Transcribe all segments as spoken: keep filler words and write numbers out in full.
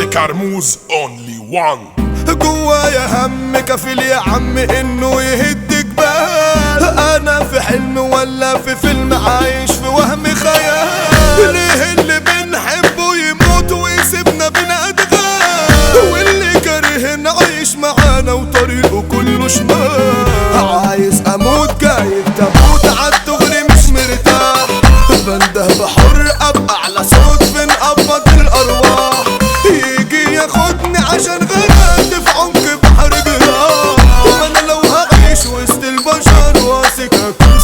كرموز اونلي وان. جوايا هم كفيل يا عم انه يهد جبال، انا في حلم ولا في فيلم عايش في وهم خيال؟ ليه اللي بنحبه يموت ويسيبنا بلا ادغال، واللي كارهنا عايش معانا وطريقه كله شمال؟ عايز اموت جايب تموت عالدغري مش مرتاح، بنده بحر ابقى على صوت بنقبض الارواح، يجي ياخدني عشان غرقت في عمق بحر جراح، وانا لو هعيش وسط البشر واثق هكون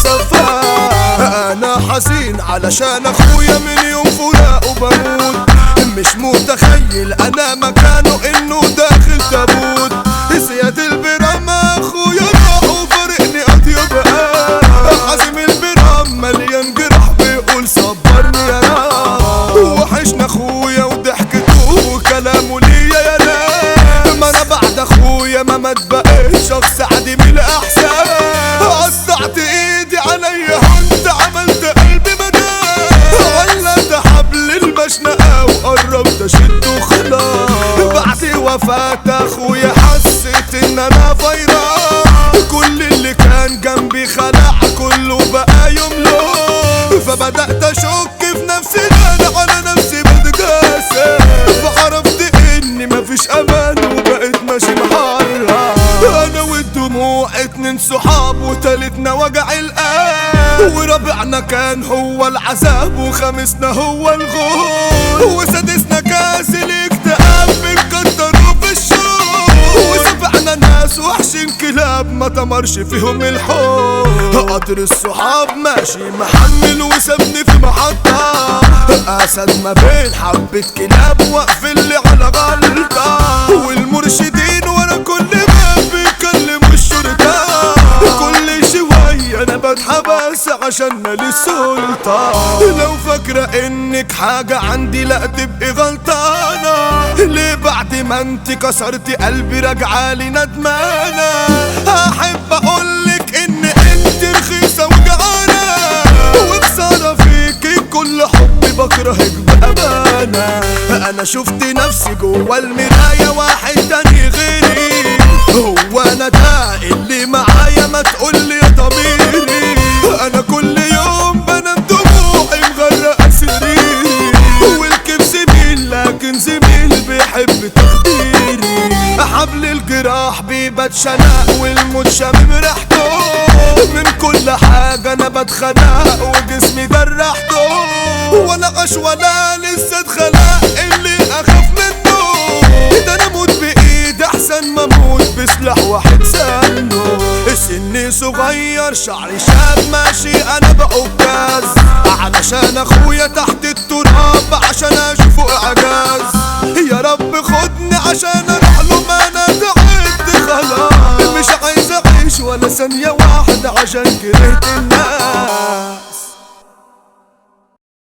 سفاح. انا حزين علشان اخويا من يوم فراقه بموت، مش متخيل انا مكانه انه داخل تابوت، سياد البرام اخويا راح وفارقني اطيب قلب، عازم البرام مليان جرح بيقول صبرني يا رب، وحشنا اخويا وضحكته وكلامه ليا يا ناس، ما انا بعد اخويا ما مات بقيت شخص عديم الاحساس، قطعت ايدي عليا انت عملت قلبي مدام، علقت حبل المشنقه وقربت اشده خلاص، بعد وفاة اخويا حسيت ان انا فيران، كل اللي كان جنبي خلع كله بقى يملك، فبدأت اشك في نفسي انا على نفسي بتجاسس، فعرفت اني مفيش امان وبقيت ماشي محرر، انا والدموع اتنين صحاب وتالتنا وجع القلب، ورابعنا كان هو العذاب وخامسنا هو الغول، وسادسنا كاس الاكتئاب بنكتروا في الشوق، وسبعنا ناس وحشين كلاب ما تمرش فيهم الحب، قطر الصحاب ماشي محمل وسابني في محطة، اسد ما بين حبة كلاب واقفين لي على غلطة، والمرشدين ورا كل باب بيكلموا الشرطة، كل شوية انا بتحبس عشان مالي السلطة، لو فاكرة انك حاجة عندي لا تبقي غلطانة، ليه بعد ما انت كسرتي قلبي راجعالي ندمانة، احب اقولك ان انت رخيصة وجعانة، وبصارة فيكي كل حبي بكرهك بأمانة، انا شفت نفسي جوا المراية واحد تاني غيري، هو انا ده اللي معايا ما تقولي يا ضميري، انا كل يوم بنام دموعي مغرقة سريري، والكيف زميل لكن زميل بيحب تخديري، حبل الجراح بيبات شنق والموت شامم ريحته، من كل حاجة انا بتخنق وجسمي جرحته، ولا غش ولا لسه اتخلق اللي اخاف منه، ده انا اموت بايد احسن ما اموت بسلاح واحد سنه، سني صغير شعري شاب ماشي انا بعكاز، علشان اخويا تحت التراب عشان اشوفه اعجاز، يا رب خدني عشان اروح له ما انا تعبت خلاص، مش عايز اعيش ولا ثانية واحدة عشان كرهت